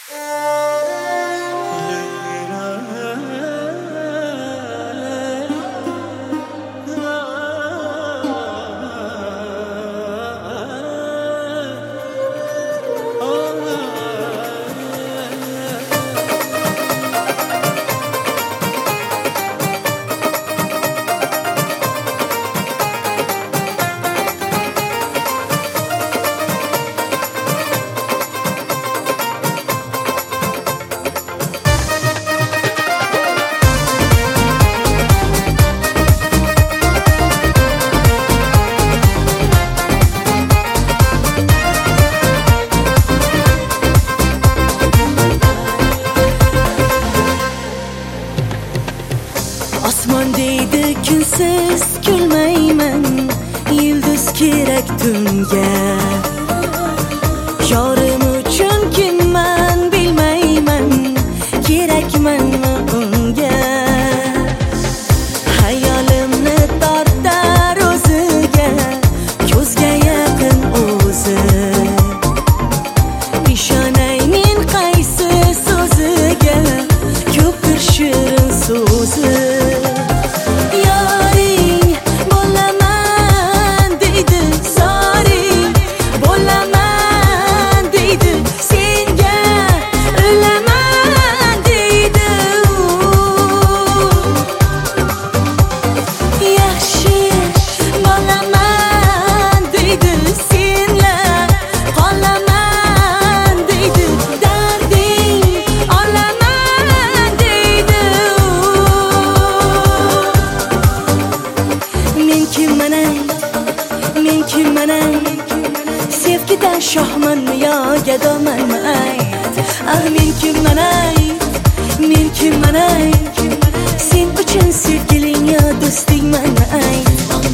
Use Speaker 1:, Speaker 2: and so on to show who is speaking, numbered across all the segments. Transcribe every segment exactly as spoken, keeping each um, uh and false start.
Speaker 1: Osmon deydi kunsiz kulmayman, yulduz kerak tunga. Yorim uchun kimman bilmayman, kerakmanmi unga. Hayolimni tortar o'ziga, ko'zga yaqin o'zi. Ishonay men qaysi so'ziga, ko'pdir shirin so'zi. Sevgida shohmanmi yo gadomanmi ayt? Ah men kimman ayt, men kimman ayt? Sen uchun sevgiling yo do'stingmanmi ayt?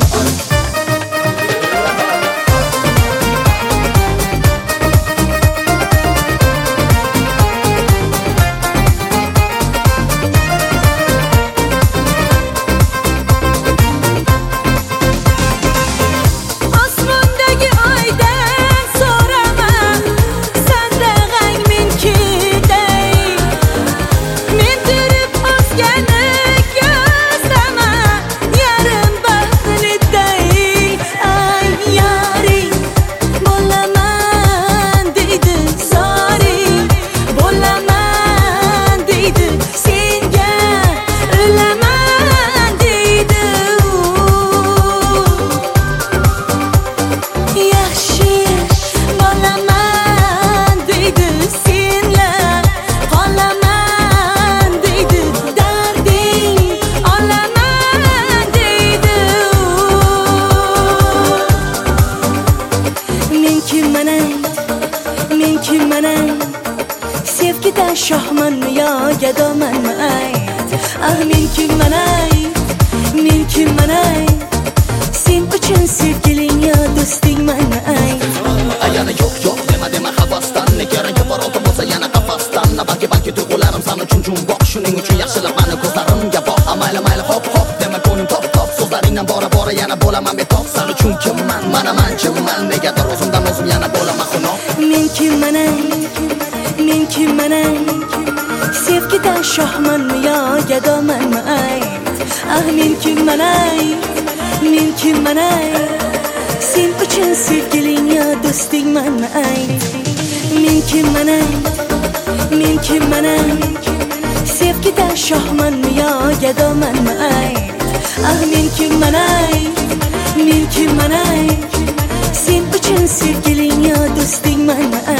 Speaker 1: Sevgida shohmanmi yo gadomanmi ayt? Ah men kimman ayt, men kimman ayt? Sen uchun sevgiling yo do'stingmanmi ayt?
Speaker 2: Yana yo'q yo'q dema dema havasdan, negarangi bor olti bo'lsa yana qafasdan. Balki balki tuyg'ularim san uchun jumboq, shuning uchun yaxshilab mani ko'zlarimga boq. Mayli mayli hop hop dema ko'nglim top top, so'zlaringdan bora bora yana bo'laman betob. San uchun kimman, mana man kimman, negadir o'zimdan o'zim yana bo'laman xunob.
Speaker 1: Men kimman ayt, men kimman ayt? Sevgida shohmanmi yo gadomanmi ayt? Ah men kimman ayt, men kimman ayt? Sen uchun sevgiling yo do'stingmanmi ayt? Men kimman ayt, men kimman ayt? Sevgida shohmanmi yo gadomanmi ayt? Ah men kimman ayt, men kimman ayt? Sen uchun sevgiling yo do'stingmanmi ayt?